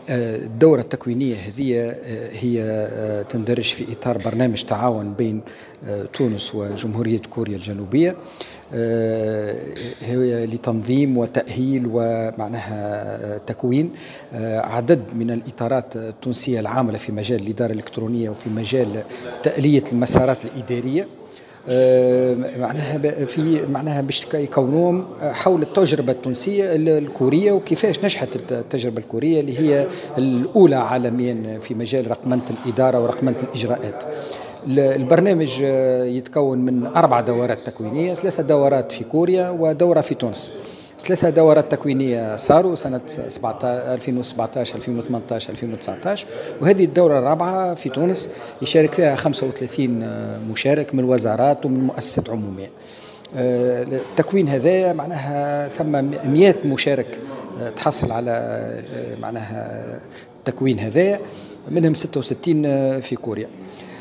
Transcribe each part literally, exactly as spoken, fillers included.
الدورة التكوينية هذه هي تندرج في إطار برنامج تعاون بين تونس وجمهورية كوريا الجنوبية، هي لتنظيم وتأهيل ومعناها تكوين عدد من الإطارات التونسية العاملة في مجال الإدارة الإلكترونية وفي مجال تألية المسارات الإدارية، معناها في معناها باش يكونوهم حول التجربة التونسية الكورية وكيفاش نجحت التجربة الكورية اللي هي الأولى عالميا في مجال رقمنة الإدارة ورقمنة الإجراءات. البرنامج يتكون من أربع دورات تكوينية، ثلاثة دورات في كوريا ودورة في تونس. ثلاثة دورات تكوينية صاروا سنة ألفين وسبعطاش ألفين وثمانطاش ألفين وتسعطاش، وهذه الدورة الرابعة في تونس يشارك فيها خمسة وثلاثين مشارك من الوزارات ومن مؤسسات عمومية. التكوين هذا معناها ثم مئات مشارك تحصل على معناها التكوين هذا، منهم ستة وستين في كوريا.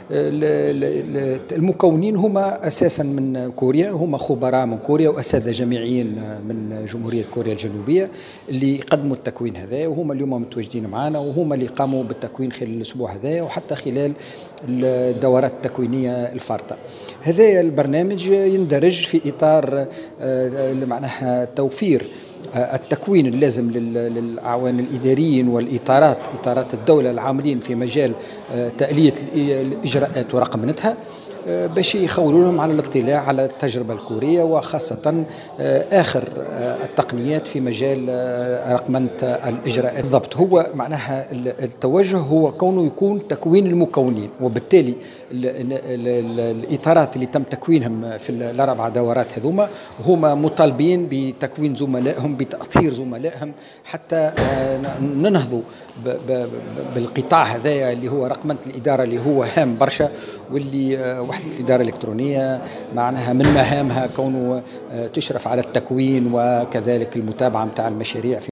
المكونين هما أساسا من كوريا، هما خبراء من كوريا وأساتذة جامعيين من جمهورية كوريا الجنوبية اللي قدموا التكوين هذا، وهما اليوم متواجدين معنا، وهما اللي قاموا بالتكوين خلال الأسبوع هذا وحتى خلال الدورات التكوينية الفارطة. هذا البرنامج يندرج في إطار معناها توفير التكوين اللازم للأعوان الإداريين والإطارات إطارات الدولة العاملين في مجال تألية الإجراءات ورقمنتها، باش يخولوا لهم على الاطلاع على التجربة الكورية وخاصة آخر التقنيات في مجال رقمنة الإجراءات. بالضبط، هو معناها التوجه هو كونه يكون تكوين المكونين، وبالتالي الإطارات اللي تم تكوينهم في الأربع دورات هذوما هما مطالبين بتكوين زملائهم بتأثير زملائهم حتى ننهضوا بالقطاع هذا اللي هو رقمنة الإدارة اللي هو هام برشا، واللي وحدة الإدارة الإلكترونية معناها من مهامها كونه تشرف على التكوين وكذلك المتابعة متاع المشاريع في